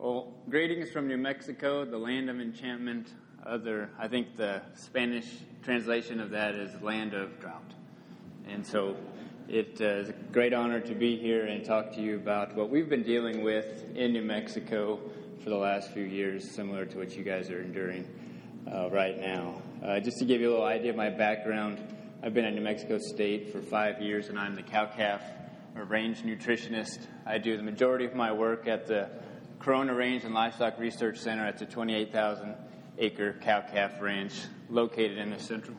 Well, greetings from New Mexico, the land of enchantment. I think the Spanish translation of that is land of drought. And so it is a great honor to be here and talk to you about what we've been dealing with in New Mexico for the last few years, similar to what you guys are enduring right now. Just to give you a little idea of my background, I've been at New Mexico State for 5 years, and I'm the cow-calf or range nutritionist. I do the majority of my work at the Corona Range and Livestock Research Center. It's a 28,000-acre cow-calf ranch located in the central.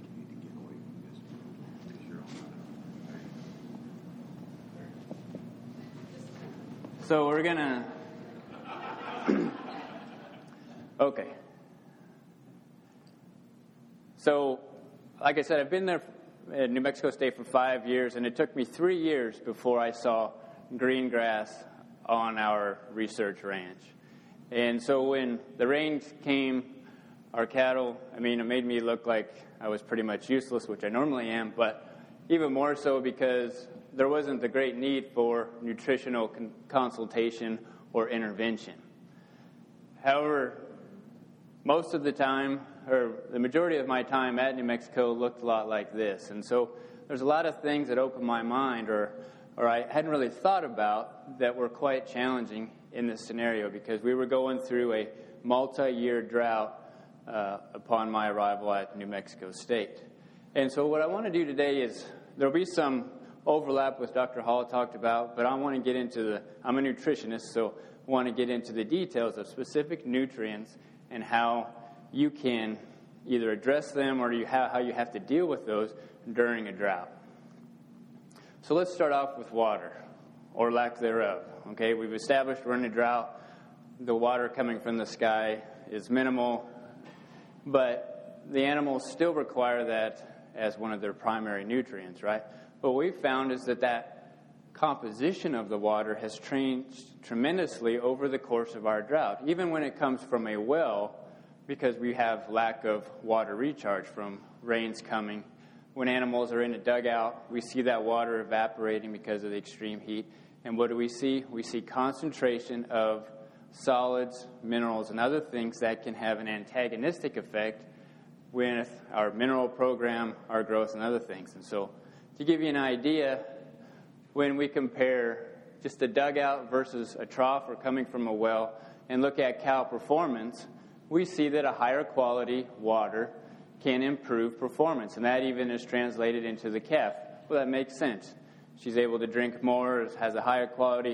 So we're going to... Okay. So, like I said, I've been there at New Mexico State for 5 years, and it took me 3 years before I saw green grass on our research ranch. And so when the rains came, our cattle, it made me look like I was pretty much useless, which I normally am, but even more so because there wasn't the great need for nutritional consultation or intervention. However, most of the time, or the majority of my time at New Mexico looked a lot like this. And so there's a lot of things that opened my mind or I hadn't really thought about that were quite challenging in this scenario because we were going through a multi-year drought upon my arrival at New Mexico State. And so what I want to do today is there'll be some overlap with Dr. Hall talked about, but I want to get into I'm a nutritionist, so I want to get into the details of specific nutrients and how you can either address them or how you have to deal with those during a drought. So let's start off with water, or lack thereof. Okay, we've established we're in a drought. The water coming from the sky is minimal, but the animals still require that as one of their primary nutrients, right? What we've found is that composition of the water has changed tremendously over the course of our drought, even when it comes from a well, because we have lack of water recharge from rains coming. When animals are in a dugout, we see that water evaporating because of the extreme heat. And what do we see? We see concentration of solids, minerals, and other things that can have an antagonistic effect with our mineral program, our growth, and other things. And so to give you an idea, when we compare just a dugout versus a trough or coming from a well and look at cow performance, we see that a higher quality water can improve performance, and that even is translated into the calf. Well, that makes sense. She's able to drink more, has a higher quality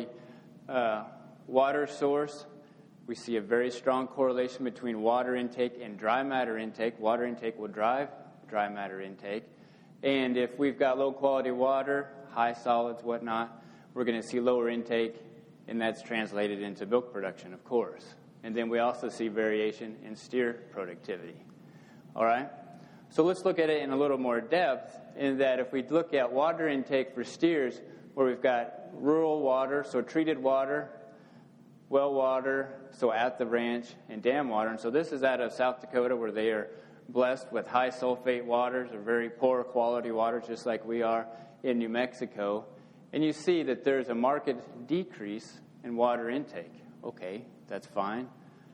water source. We see a very strong correlation between water intake and dry matter intake. Water intake will drive dry matter intake. And if we've got low quality water, high solids, whatnot, we're going to see lower intake, and that's translated into milk production, of course. And then we also see variation in steer productivity. All right? So let's look at it in a little more depth in that if we look at water intake for steers, where we've got rural water, so treated water, well water, so at the ranch, and dam water. And so this is out of South Dakota where they are blessed with high sulfate waters or very poor quality waters, just like we are in New Mexico. And you see that there's a marked decrease in water intake. Okay, that's fine.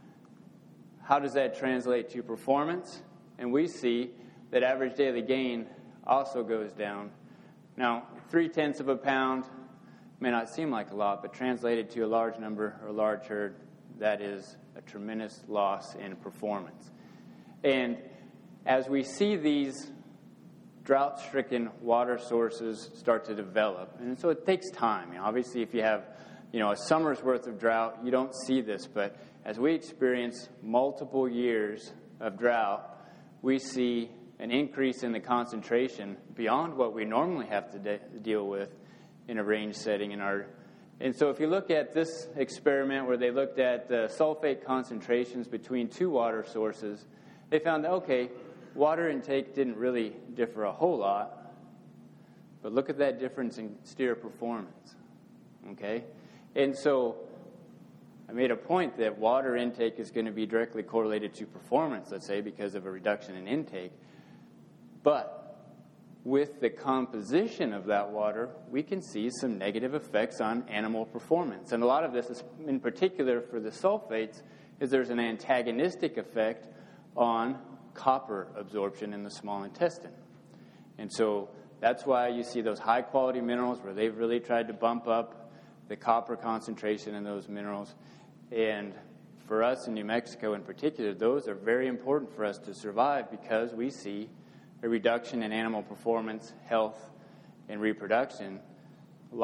How does that translate to performance? And we see that average daily gain also goes down. Now, 0.3 of a pound may not seem like a lot, but translated to a large number or a large herd, that is a tremendous loss in performance. And as we see these drought-stricken water sources start to develop, and so it takes time. Obviously, if you have a summer's worth of drought, you don't see this, but as we experience multiple years of drought, we see an increase in the concentration beyond what we normally have to deal with in a range setting. And so if you look at this experiment where they looked at the sulfate concentrations between two water sources, they found that, okay, water intake didn't really differ a whole lot, but look at that difference in steer performance, okay? And so I made a point that water intake is going to be directly correlated to performance, let's say, because of a reduction in intake. But with the composition of that water, we can see some negative effects on animal performance. And a lot of this, is, in particular for the sulfates, is there's an antagonistic effect on copper absorption in the small intestine. And so that's why you see those high-quality minerals where they've really tried to bump up the copper concentration in those minerals. And for us in New Mexico in particular, those are very important for us to survive because we see a reduction in animal performance, health, and reproduction. A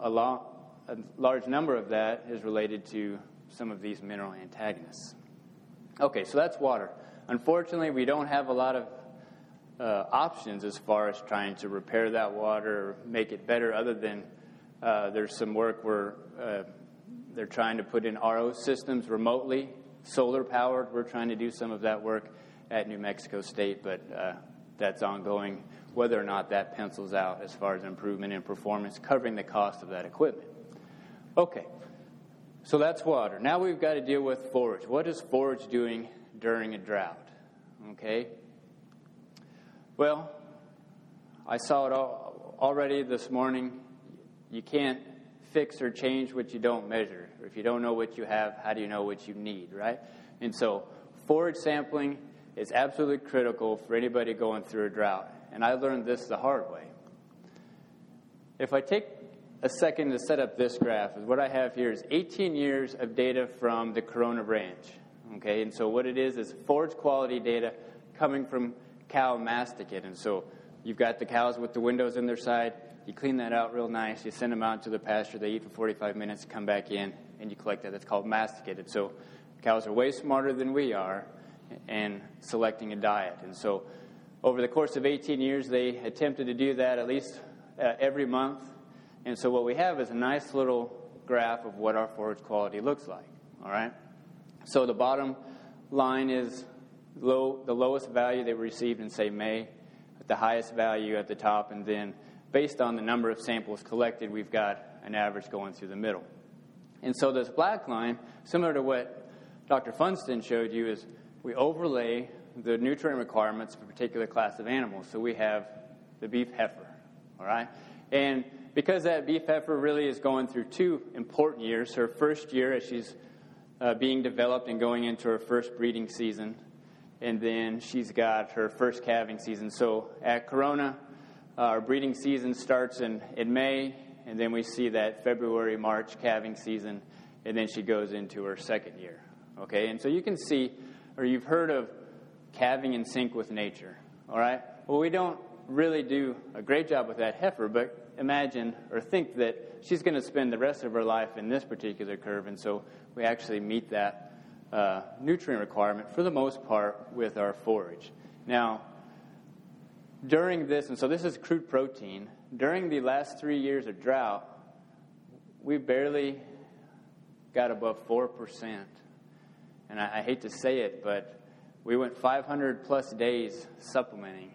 large number of that is related to some of these mineral antagonists. Okay, so that's water. Unfortunately, we don't have a lot of options as far as trying to repair that water or make it better, other than there's some work where they're trying to put in RO systems remotely, solar powered. We're trying to do some of that work at New Mexico State, but that's ongoing, whether or not that pencils out as far as improvement in performance, covering the cost of that equipment. Okay, so that's water. Now we've got to deal with forage. What is forage doing during a drought? Okay. Well, I saw it already this morning. You can't fix or change what you don't measure. Or if you don't know what you have, how do you know what you need, right? And so forage sampling is absolutely critical for anybody going through a drought. And I learned this the hard way. If I take a second to set up this graph, what I have here is 18 years of data from the Corona Ranch. Okay, and so what it is forage quality data coming from cow masticate. And so you've got the cows with the windows in their side. You clean that out real nice. You send them out to the pasture. They eat for 45 minutes, come back in, and you collect that. That's called masticated. So cows are way smarter than we are in selecting a diet. And so over the course of 18 years, they attempted to do that at least every month. And so what we have is a nice little graph of what our forage quality looks like. All right? So the bottom line is the lowest value they received in, say, May, the highest value at the top, and then based on the number of samples collected, we've got an average going through the middle. And so this black line, similar to what Dr. Funston showed you, is we overlay the nutrient requirements of a particular class of animals. So we have the beef heifer, all right? And because that beef heifer really is going through two important years, her first year as she's being developed and going into her first breeding season, and then she's got her first calving season. So at Corona, our breeding season starts in May, and then we see that February, March calving season, and then she goes into her second year. Okay, and so you can see, or you've heard of calving in sync with nature, all right? Well, we don't really do a great job with that heifer, but imagine or think that she's going to spend the rest of her life in this particular curve, and so we actually meet that nutrient requirement for the most part with our forage. Now, during this, and so this is crude protein, during the last 3 years of drought, we barely got above 4%. And I hate to say it, but we went 500 plus days supplementing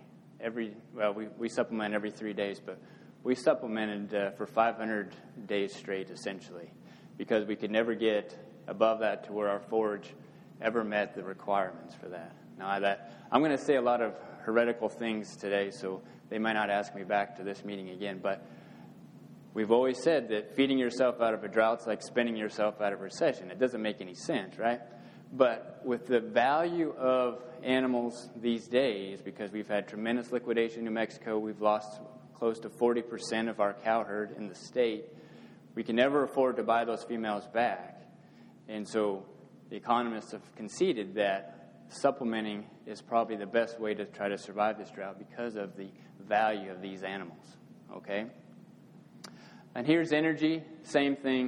we supplement every 3 days, but we supplemented for 500 days straight, essentially, because we could never get above that to where our forage ever met the requirements for that. Now, I'm going to say a lot of heretical things today, so they might not ask me back to this meeting again, but we've always said that feeding yourself out of a drought is like spending yourself out of recession. It doesn't make any sense, right? But with the value of animals these days, because we've had tremendous liquidation in New Mexico, we've lost close to 40% of our cow herd in the state, we can never afford to buy those females back. And so the economists have conceded that supplementing is probably the best way to try to survive this drought because of the value of these animals, okay? And here's energy, same thing.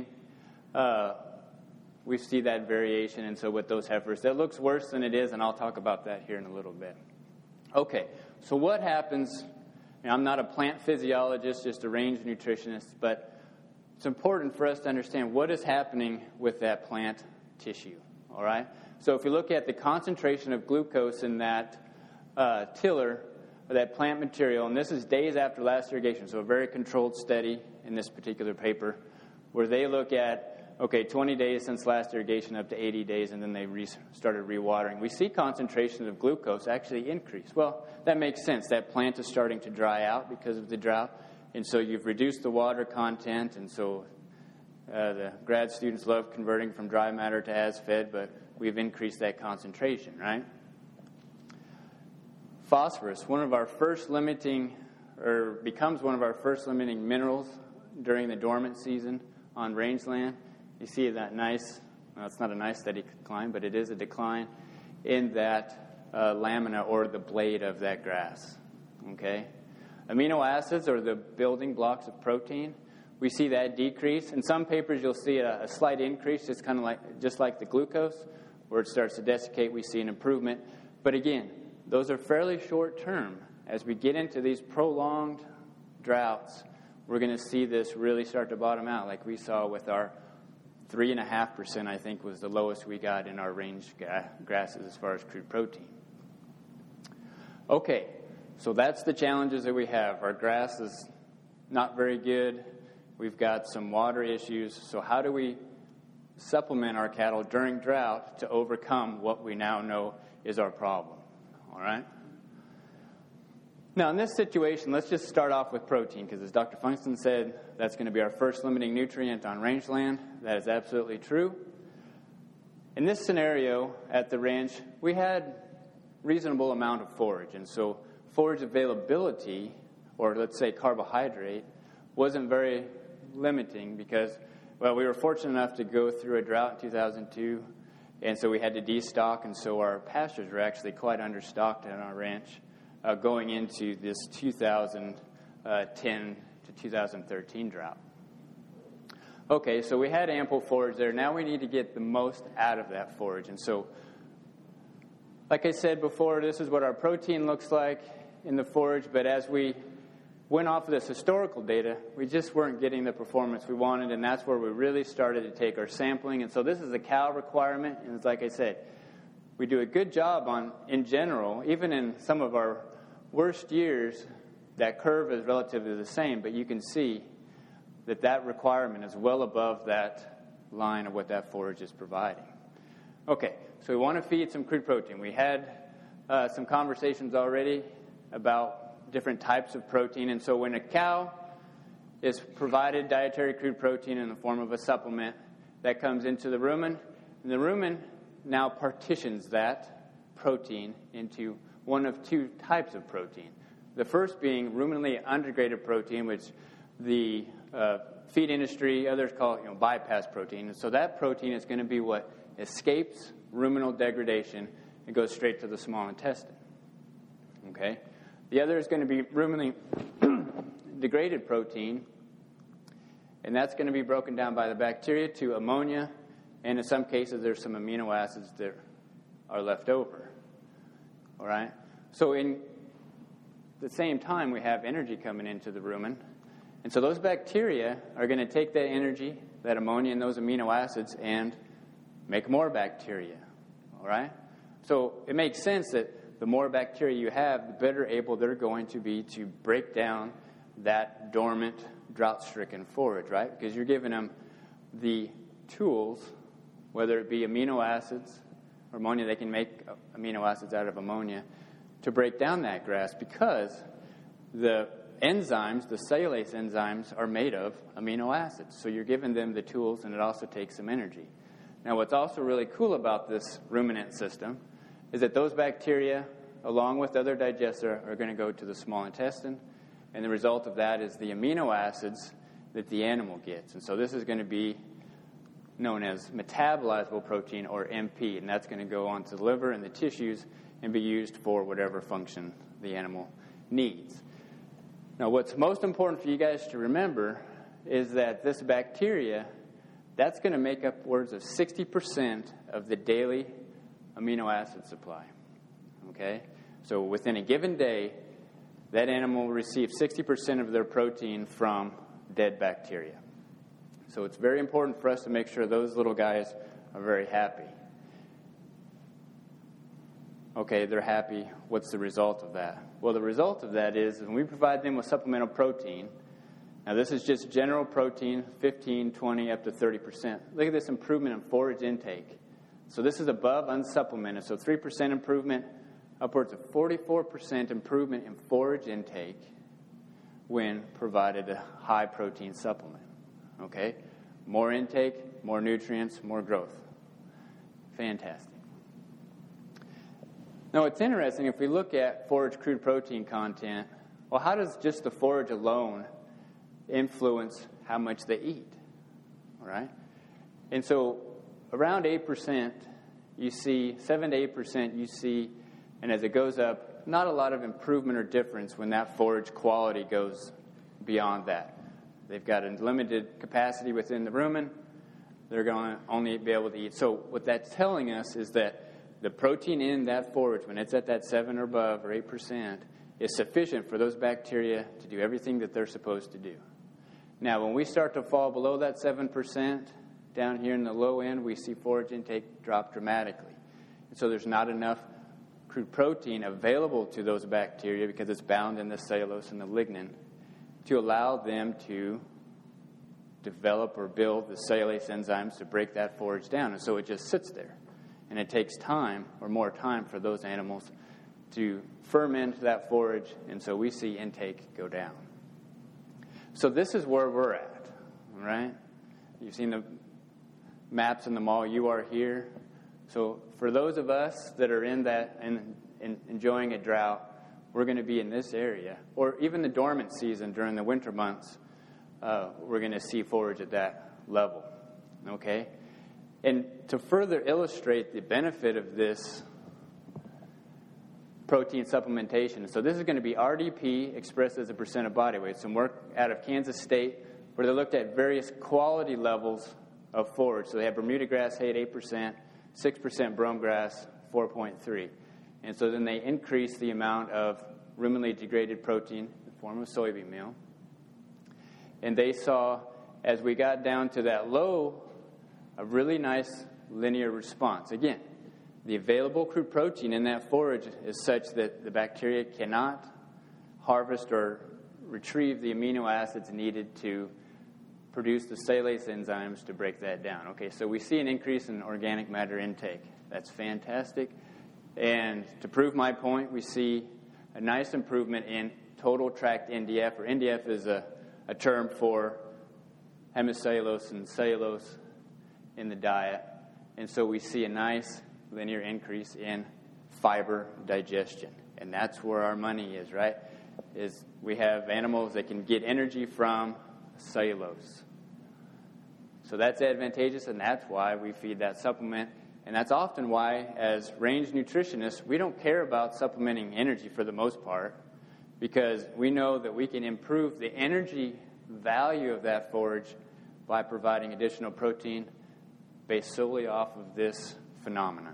We see that variation, and so with those heifers, that looks worse than it is, and I'll talk about that here in a little bit. Okay, so what happens, and I'm not a plant physiologist, just a range nutritionist, but it's important for us to understand what is happening with that plant tissue, all right? So if you look at the concentration of glucose in that tiller, or that plant material, and this is days after last irrigation, so a very controlled study in this particular paper, where they look at okay, 20 days since last irrigation up to 80 days, and then they started rewatering. We see concentrations of glucose actually increase. Well, that makes sense. That plant is starting to dry out because of the drought, and so you've reduced the water content, and so the grad students love converting from dry matter to as-fed, but we've increased that concentration, right? Phosphorus, becomes one of our first limiting minerals during the dormant season on rangeland. You see that nice, well, it's not a nice steady decline, but it is a decline in that lamina or the blade of that grass, okay? Amino acids are the building blocks of protein. We see that decrease. In some papers, you'll see a slight increase. It's kind of just like the glucose, where it starts to desiccate, we see an improvement. But again, those are fairly short term. As we get into these prolonged droughts, we're going to see this really start to bottom out, like we saw with our 3.5%, I think, was the lowest we got in our range grasses as far as crude protein. Okay, so that's the challenges that we have. Our grass is not very good. We've got some water issues. So how do we supplement our cattle during drought to overcome what we now know is our problem? All right? Now, in this situation, let's just start off with protein, because as Dr. Funkston said, that's going to be our first limiting nutrient on rangeland. That is absolutely true. In this scenario at the ranch, we had reasonable amount of forage, and so forage availability, or let's say carbohydrate, wasn't very limiting because, well, we were fortunate enough to go through a drought in 2002, and so we had to destock, and so our pastures were actually quite understocked on our ranch going into this 2010 to 2013 drought. Okay, so we had ample forage there. Now we need to get the most out of that forage. And so, like I said before, this is what our protein looks like in the forage, but as we went off of this historical data, we just weren't getting the performance we wanted, and that's where we really started to take our sampling. And so this is a cow requirement, and it's like I said, we do a good job on, in general, even in some of our worst years, that curve is relatively the same, but you can see that that requirement is well above that line of what that forage is providing. Okay, so we want to feed some crude protein. We had some conversations already about different types of protein, and so when a cow is provided dietary crude protein in the form of a supplement, that comes into the rumen, and the rumen now partitions that protein into one of two types of protein. The first being ruminally undegraded protein, which the feed industry, others call it bypass protein. And so that protein is going to be what escapes ruminal degradation and goes straight to the small intestine. Okay? The other is going to be ruminally degraded protein, and that's going to be broken down by the bacteria to ammonia, and in some cases there's some amino acids that are left over. All right? So in the same time, we have energy coming into the rumen. And so those bacteria are going to take that energy, that ammonia and those amino acids, and make more bacteria. All right? So it makes sense that the more bacteria you have, the better able they're going to be to break down that dormant, drought-stricken forage, right? Because you're giving them the tools, whether it be amino acids or ammonia, they can make amino acids out of ammonia, to break down that grass, because the enzymes, the cellulase enzymes, are made of amino acids. So you're giving them the tools, and it also takes some energy. Now, what's also really cool about this ruminant system is that those bacteria, along with other digesta, are going to go to the small intestine, and the result of that is the amino acids that the animal gets. And so this is going to be known as metabolizable protein, or MP, and that's going to go onto the liver and the tissues and be used for whatever function the animal needs. Now, what's most important for you guys to remember is that this bacteria, that's going to make upwards of 60% of the daily amino acid supply. Okay? So within a given day, that animal will receive 60% of their protein from dead bacteria. So it's very important for us to make sure those little guys are very happy. Okay, they're happy. What's the result of that? Well, the result of that is when we provide them with supplemental protein, Now, this is just general protein, 15, 20, up to 30%. Look at this improvement in forage intake. So this is above unsupplemented. So 3% improvement, upwards of 44% improvement in forage intake when provided a high-protein supplement. Okay? More intake, more nutrients, more growth. Fantastic. Now, it's interesting, if we look at forage crude protein content, well, how does just the forage alone influence how much they eat? All right? And so around 8%, you see, 7 to 8%, you see, and as it goes up, not a lot of improvement or difference when that forage quality goes beyond that. They've got a limited capacity within the rumen. They're going to only be able to eat. So what that's telling us is that the protein in that forage, when it's at that 7 or above or 8%, is sufficient for those bacteria to do everything that they're supposed to do. Now, when we start to fall below that 7%, down here in the low end, we see forage intake drop dramatically. And so there's not enough crude protein available to those bacteria because it's bound in the cellulose and the lignin to allow them to develop or build the cellulase enzymes to break that forage down. And so it just sits there. And it takes time, or more time, for those animals to ferment that forage, and so we see intake go down. So this is where we're at, all right? You've seen the maps in the mall. You are here. So for those of us that are in that and enjoying a drought, we're going to be in this area. Or even the dormant season during the winter months, we're going to see forage at that level, okay? And to further illustrate the benefit of this protein supplementation, so this is going to be RDP expressed as a percent of body weight. Some work out of Kansas State where they looked at various quality levels of forage. So they have Bermuda grass hay at 8%, 6% brome grass, 4.3%. And so then they increased the amount of ruminally degraded protein in the form of soybean meal. And they saw, as we got down to that low, a really nice linear response. Again, the available crude protein in that forage is such that the bacteria cannot harvest or retrieve the amino acids needed to produce the cellulase enzymes to break that down. Okay, so we see an increase in organic matter intake. That's fantastic. And to prove my point, we see a nice improvement in total tract NDF, or NDF is a term for hemicellulose and cellulose in the diet. And so we see a nice linear increase in fiber digestion. And that's where our money is, right? Is we have animals that can get energy from cellulose. So that's advantageous, and that's why we feed that supplement. And that's often why, as range nutritionists, we don't care about supplementing energy for the most part, because we know that we can improve the energy value of that forage by providing additional protein based solely off of this phenomenon.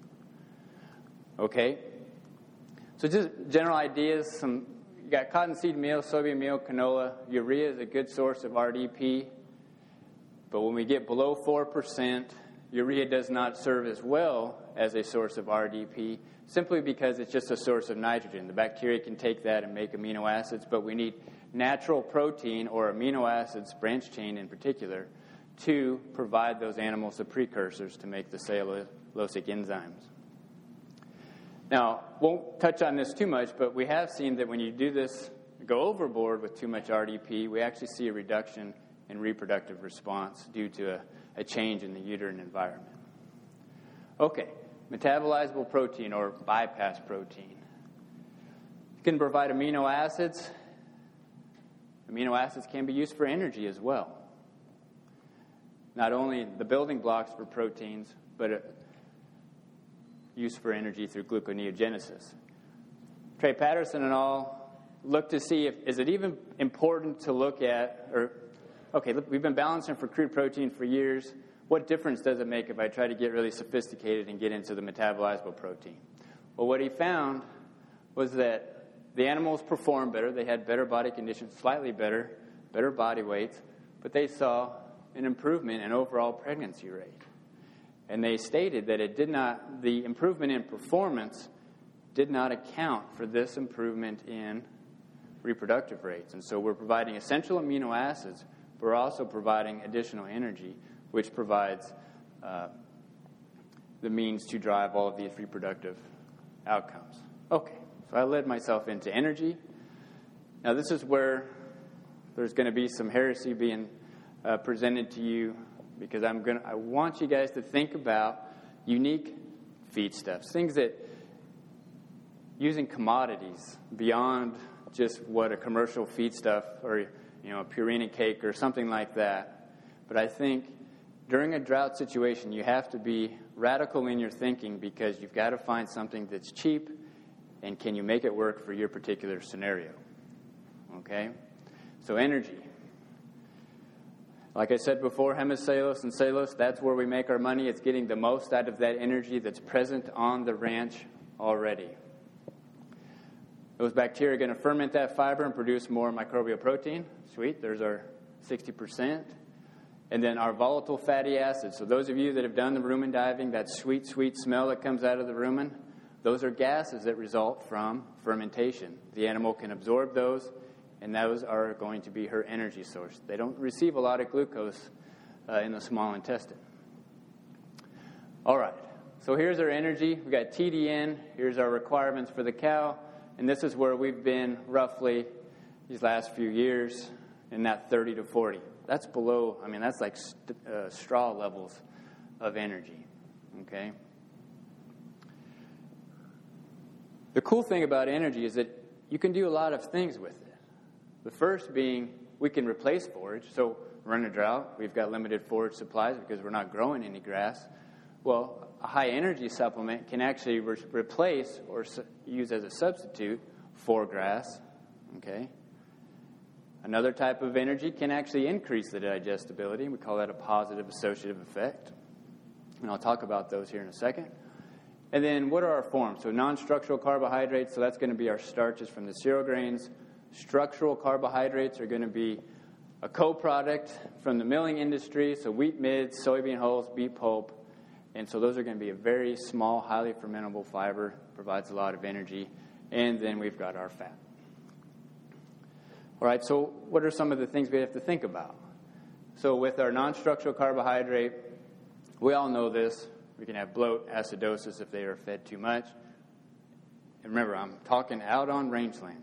Okay? So just general ideas. You got cottonseed meal, soybean meal, canola. Urea is a good source of RDP. But when we get below 4%, urea does not serve as well as a source of RDP, simply because it's just a source of nitrogen. The bacteria can take that and make amino acids, but we need natural protein, or amino acids, branch chain in particular, to provide those animals the precursors to make the cellulosic enzymes. Now, won't touch on this too much, but we have seen that when you do this, go overboard with too much RDP, we actually see a reduction in reproductive response due to a change in the uterine environment. Okay, metabolizable protein, or bypass protein. It can provide amino acids. Amino acids can be used for energy as well. Not only the building blocks for proteins, but used for energy through gluconeogenesis. Trey Patterson and all look to see is it even important to look at, look, we've been balancing for crude protein for years. What difference does it make if I try to get really sophisticated and get into the metabolizable protein? Well, what he found was that the animals performed better. They had better body conditions, slightly better body weights, but they saw an improvement in overall pregnancy rate. And they stated that the improvement in performance did not account for this improvement in reproductive rates. And so we're providing essential amino acids, but we're also providing additional energy, which provides the means to drive all of these reproductive outcomes. Okay, so I led myself into energy. Now this is where there's going to be some heresy being presented to you, because I want you guys to think about unique feedstuffs, things that using commodities beyond just what a commercial feedstuff or a Purina cake or something like that. But I think during a drought situation, you have to be radical in your thinking, because you've got to find something that's cheap, and can you make it work for your particular scenario? Okay? So energy. Like I said before, hemicellulose and cellulose, that's where we make our money. It's getting the most out of that energy that's present on the ranch already. Those bacteria are going to ferment that fiber and produce more microbial protein. Sweet, there's our 60%. And then our volatile fatty acids. So those of you that have done the rumen diving, that sweet, sweet smell that comes out of the rumen, those are gases that result from fermentation. The animal can absorb those, and those are going to be her energy source. They don't receive a lot of glucose in the small intestine. All right, so here's our energy. We've got TDN. Here's our requirements for the cow. And this is where we've been roughly these last few years, in that 30 to 40. That's below, that's like straw levels of energy, okay? The cool thing about energy is that you can do a lot of things with it. The first being, we can replace forage. So we're in a drought. We've got limited forage supplies because we're not growing any grass. Well, a high-energy supplement can actually replace or use as a substitute for grass, okay? Another type of energy can actually increase the digestibility. We call that a positive associative effect. And I'll talk about those here in a second. And then what are our forms? So non-structural carbohydrates, so that's going to be our starches from the cereal grains. Structural carbohydrates are going to be a co-product from the milling industry, so wheat midds, soybean hulls, beet pulp. And so those are going to be a very small, highly fermentable fiber, provides a lot of energy. And then we've got our fat. All right, so what are some of the things we have to think about? So with our non-structural carbohydrate, we all know this. We can have bloat, acidosis if they are fed too much. And remember, I'm talking out on rangeland.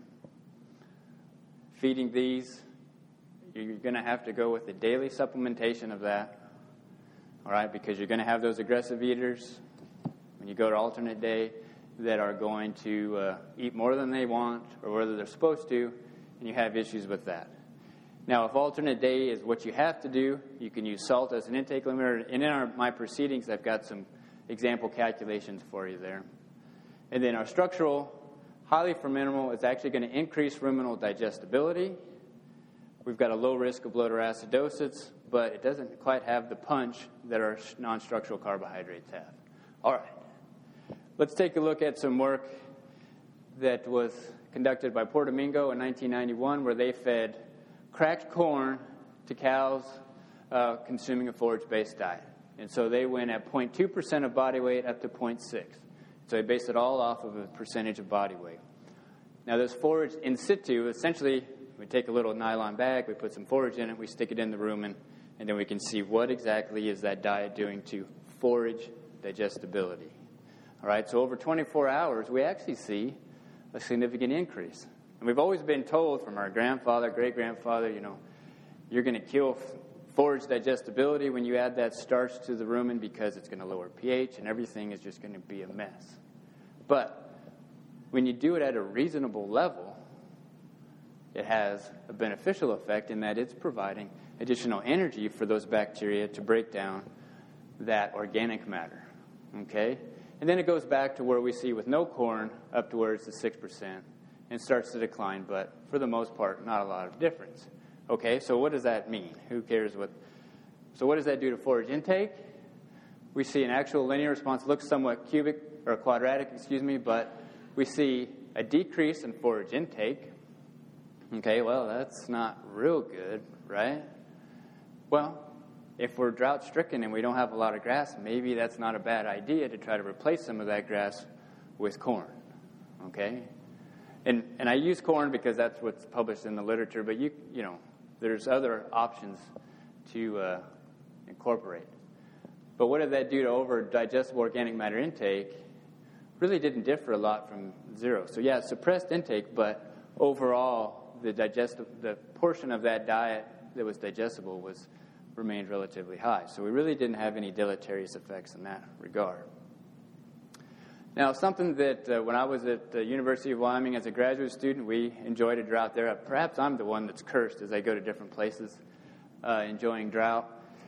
Feeding these, you're going to have to go with the daily supplementation of that. All right, because you're going to have those aggressive eaters when you go to alternate day that are going to eat more than they want or whether they're supposed to, and you have issues with that. Now, if alternate day is what you have to do, you can use salt as an intake limiter. And in my proceedings, I've got some example calculations for you there. And then our structural, highly fermentable, is actually going to increase ruminal digestibility. We've got a low risk of bloat or acidosis, but it doesn't quite have the punch that our non-structural carbohydrates have. All right. Let's take a look at some work that was conducted by Puerto Domingo in 1991, where they fed cracked corn to cows consuming a forage-based diet. And so they went at 0.2% of body weight up to 0.6. So they based it all off of a percentage of body weight. Now this forage in situ, essentially, we take a little nylon bag, we put some forage in it, we stick it in the rumen, and then we can see what exactly is that diet doing to forage digestibility. All right, so over 24 hours, we actually see a significant increase. And we've always been told from our grandfather, great-grandfather, you're going to kill forage digestibility when you add that starch to the rumen because it's going to lower pH and everything is just going to be a mess. But when you do it at a reasonable level, it has a beneficial effect in that it's providing additional energy for those bacteria to break down that organic matter. Okay? And then it goes back to where we see with no corn up towards the 6% and starts to decline, but for the most part, not a lot of difference. Okay, so what does that mean? Who cares what? So what does that do to forage intake? We see an actual linear response. It looks somewhat quadratic, but we see a decrease in forage intake. Okay, well, that's not real good, right? Well, if we're drought-stricken and we don't have a lot of grass, maybe that's not a bad idea to try to replace some of that grass with corn, okay? And I use corn because that's what's published in the literature, but there's other options to incorporate. But what did that do to over digestible organic matter intake? Really didn't differ a lot from zero. So yeah, suppressed intake, but overall the portion of that diet that was digestible remained relatively high. So we really didn't have any deleterious effects in that regard. Now, something that when I was at the University of Wyoming as a graduate student, we enjoyed a drought there. Perhaps I'm the one that's cursed as I go to different places enjoying drought.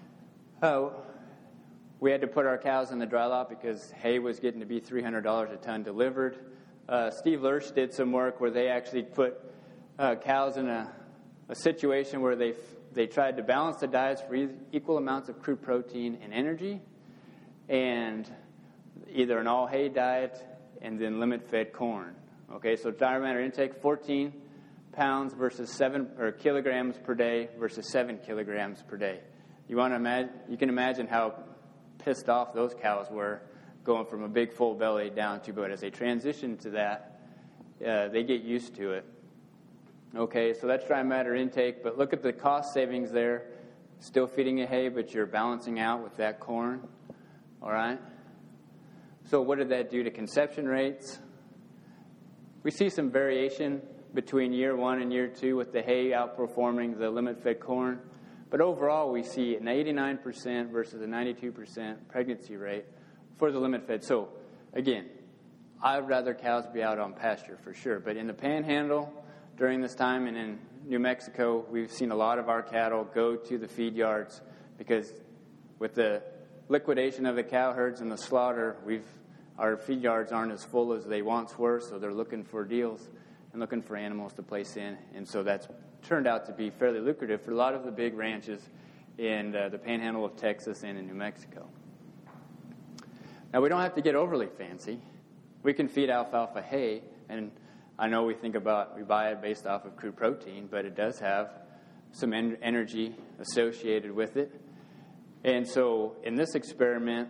We had to put our cows in the dry lot because hay was getting to be $300 a ton delivered. Steve Lurch did some work where they actually put cows in a situation where they tried to balance the diets for equal amounts of crude protein and energy, and either an all hay diet and then limit-fed corn. Okay, so dry matter intake 14 pounds versus 7 kilograms per day versus 7 kilograms per day. You can imagine how pissed off those cows were going from a big full belly down to, but as they transition to that, they get used to it. Okay, so that's dry matter intake, but look at the cost savings there. Still feeding a hay, but you're balancing out with that corn. All right? So what did that do to conception rates? We see some variation between year 1 and year 2 with the hay outperforming the limit-fed corn. But overall, we see an 89% versus a 92% pregnancy rate for the limit-fed. So, again, I'd rather cows be out on pasture for sure. But in the Panhandle, during this time, and in New Mexico, we've seen a lot of our cattle go to the feed yards because with the liquidation of the cow herds and the slaughter, our feed yards aren't as full as they once were, so they're looking for deals and looking for animals to place in. And so that's turned out to be fairly lucrative for a lot of the big ranches in the Panhandle of Texas and in New Mexico. Now, we don't have to get overly fancy. We can feed alfalfa hay, and I know we buy it based off of crude protein, but it does have some energy associated with it. And so in this experiment,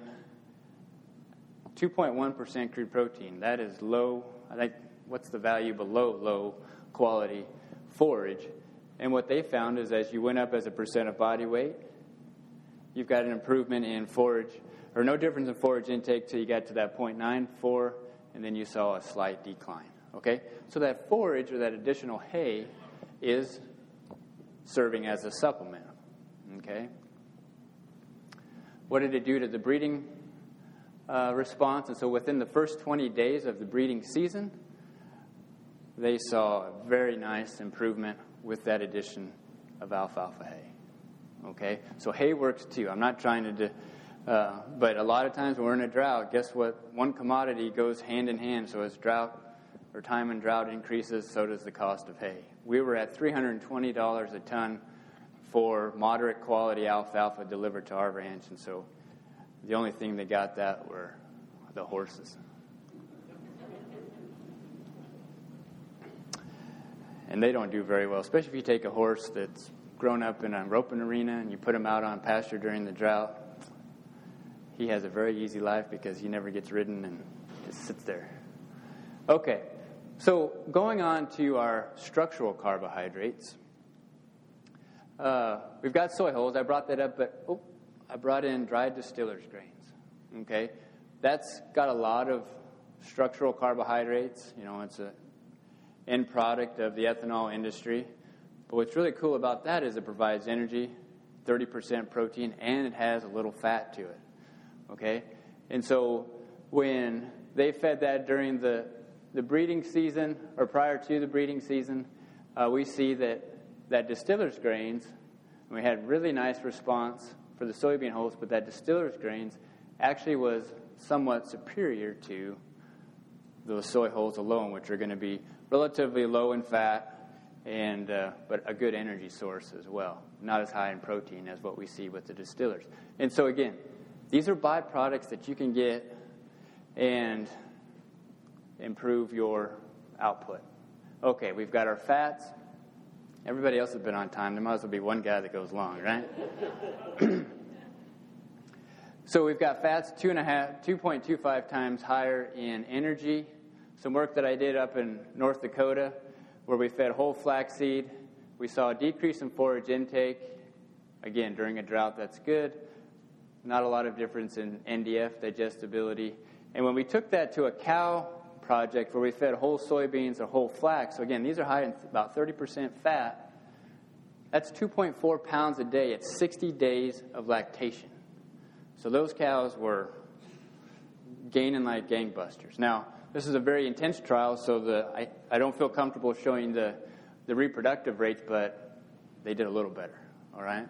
2.1% crude protein, that is low. I think, what's the value below low quality forage? And what they found is as you went up as a percent of body weight, you've got an improvement in forage, or no difference in forage intake till you got to that 0.94, and then you saw a slight decline. Okay? So that forage or that additional hay is serving as a supplement. Okay? What did it do to the breeding response? And so within the first 20 days of the breeding season, they saw a very nice improvement with that addition of alfalfa hay. Okay? So hay works too. I'm not trying to but a lot of times when we're in a drought, guess what? One commodity goes hand in hand. So as drought or time and drought increases, so does the cost of hay. We were at $320 a ton for moderate quality alfalfa delivered to our ranch, and so the only thing that got that were the horses. And they don't do very well, especially if you take a horse that's grown up in a roping arena and you put him out on pasture during the drought. He has a very easy life because he never gets ridden and just sits there. Okay, so going on to our structural carbohydrates. We've got soy hulls. I brought that up, but I brought in dried distiller's grains. Okay, that's got a lot of structural carbohydrates. It's an end product of the ethanol industry. But what's really cool about that is it provides energy, 30% protein, and it has a little fat to it. Okay, and so when they fed that during the breeding season or prior to the breeding season, we see that distiller's grains, we had really nice response for the soybean hulls, but that distiller's grains actually was somewhat superior to those soy hulls alone, which are going to be relatively low in fat and but a good energy source as well. Not as high in protein as what we see with the distillers. And so again, these are byproducts that you can get and improve your output. Okay, we've got our fats. Everybody else has been on time. There might as well be one guy that goes long, right? So we've got fats 2.25 times higher in energy, some work that I did up in North Dakota where we fed whole flaxseed. We saw a decrease in forage intake. Again, during a drought, that's good. Not a lot of difference in NDF digestibility. And when we took that to a cow project where we fed whole soybeans or whole flax, so again, these are high in about 30% fat, that's 2.4 pounds a day at 60 days of lactation. So those cows were gaining like gangbusters. Now, this is a very intense trial, so I don't feel comfortable showing the reproductive rates, but they did a little better, all right?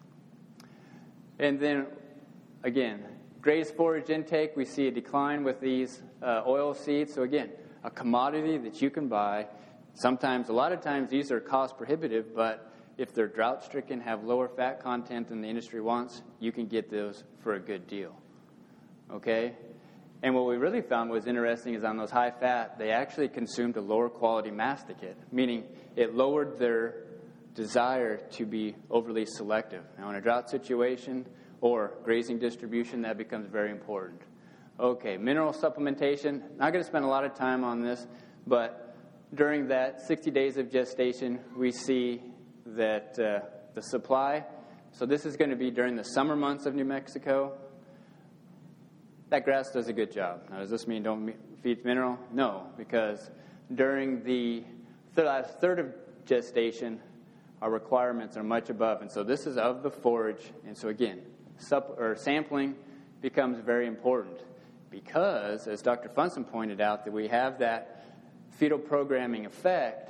And then, again, grazed forage intake, we see a decline with these oil seeds. So again, a commodity that you can buy. Sometimes, a lot of times, these are cost prohibitive, but if they're drought-stricken, have lower fat content than the industry wants, you can get those for a good deal, okay? And what we really found was interesting is on those high fat, they actually consumed a lower quality masticate, meaning it lowered their desire to be overly selective. Now, in a drought situation or grazing distribution, that becomes very important. Okay, mineral supplementation. Not going to spend a lot of time on this, but during that 60 days of gestation, we see that the supply, so this is going to be during the summer months of New Mexico. That grass does a good job. Now, does this mean don't feed mineral? No, because during the last third of gestation, our requirements are much above. And so this is of the forage. And so again, sampling becomes very important because, as Dr. Funson pointed out, that we have that fetal programming effect.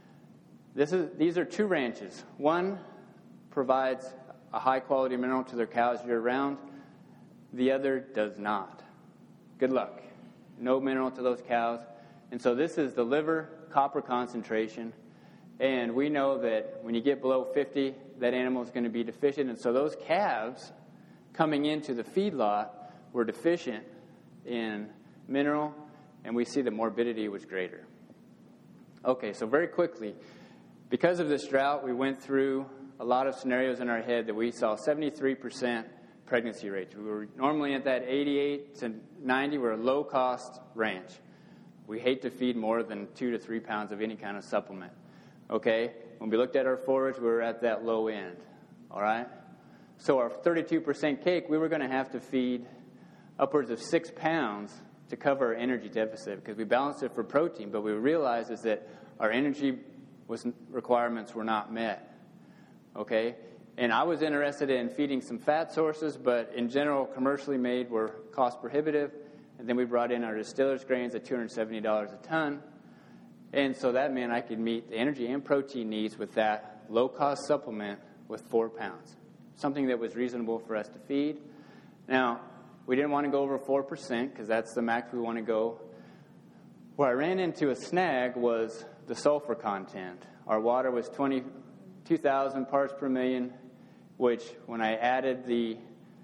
These are two ranches. One provides a high-quality mineral to their cows year-round. The other does not. Good luck. No mineral to those cows. And so this is the liver copper concentration. And we know that when you get below 50, that animal is going to be deficient. And so those calves coming into the feedlot were deficient in mineral, and we see the morbidity was greater. Okay, so very quickly, because of this drought, we went through a lot of scenarios in our head that we saw 73% pregnancy rates. We were normally at that 88 to 90. We're a low-cost ranch. We hate to feed more than 2 to 3 pounds of any kind of supplement. Okay? When we looked at our forage, we were at that low end. All right? So our 32% cake, we were going to have to feed upwards of 6 pounds to cover our energy deficit because we balanced it for protein, but we realized is that our energy requirements were not met. Okay? And I was interested in feeding some fat sources, but in general, commercially made were cost prohibitive. And then we brought in our distiller's grains at $270 a ton. And so that meant I could meet the energy and protein needs with that low-cost supplement with 4 pounds, something that was reasonable for us to feed. Now, we didn't want to go over 4% because that's the max we want to go. Where I ran into a snag was the sulfur content. Our water was 22,000 parts per million, which when I added the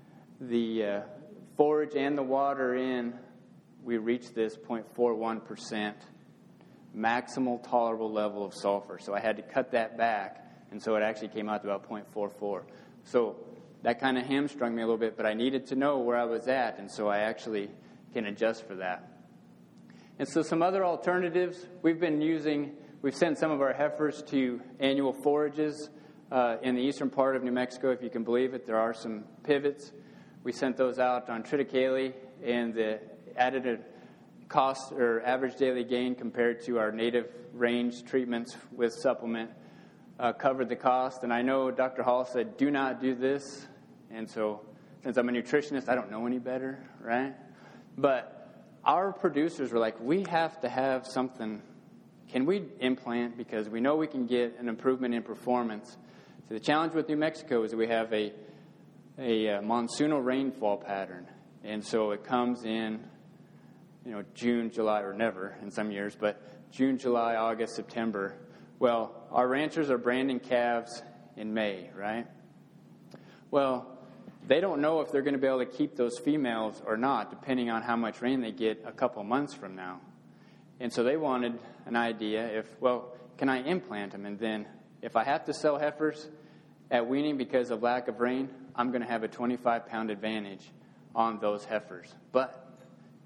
forage and the water in, we reached this 0.41% maximal tolerable level of sulfur. So I had to cut that back, and so it actually came out to about 0.44. So that kind of hamstrung me a little bit, but I needed to know where I was at, and so I actually can adjust for that. And so some other alternatives, we've sent some of our heifers to annual forages in the eastern part of New Mexico, if you can believe it. There are some pivots. We sent those out on triticale, and the added cost or average daily gain compared to our native range treatments with supplement covered the cost. And I know Dr. Hall said, do not do this. And so since I'm a nutritionist, I don't know any better, right? But our producers were like, we have to have something. Can we implant? Because we know we can get an improvement in performance. So the challenge with New Mexico is that we have a monsoonal rainfall pattern. And so it comes in, June, July, or never in some years, but June, July, August, September. Well, our ranchers are branding calves in May, right? Well, they don't know if they're going to be able to keep those females or not, depending on how much rain they get a couple months from now. And so they wanted an idea can I implant them? And then if I have to sell heifers at weaning because of lack of rain, I'm going to have a 25-pound advantage on those heifers. But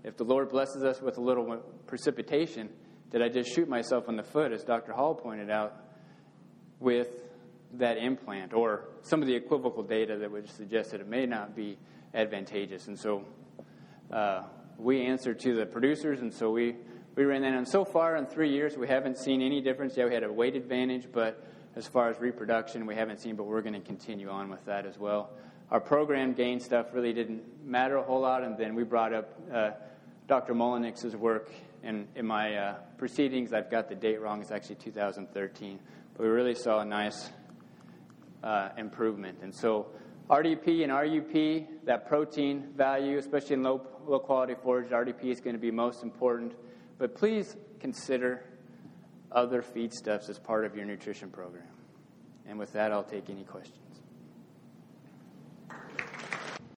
if the Lord blesses us with a little precipitation, did I just shoot myself in the foot, as Dr. Hall pointed out, with that implant, or some of the equivocal data that would suggest that it may not be advantageous? And so we answered to the producers, and so we ran that. And so far in 3 years, we haven't seen any difference. Yeah, we had a weight advantage, but as far as reproduction, we haven't seen, but we're going to continue on with that as well. Our program gain stuff really didn't matter a whole lot, and then we brought up Dr. Mullenix's work in my proceedings. I've got the date wrong. It's actually 2013. But we really saw a nice improvement. And so RDP and RUP, that protein value, especially in low-quality forage, RDP is going to be most important. But please consider other feedstuffs as part of your nutrition program. And with that, I'll take any questions.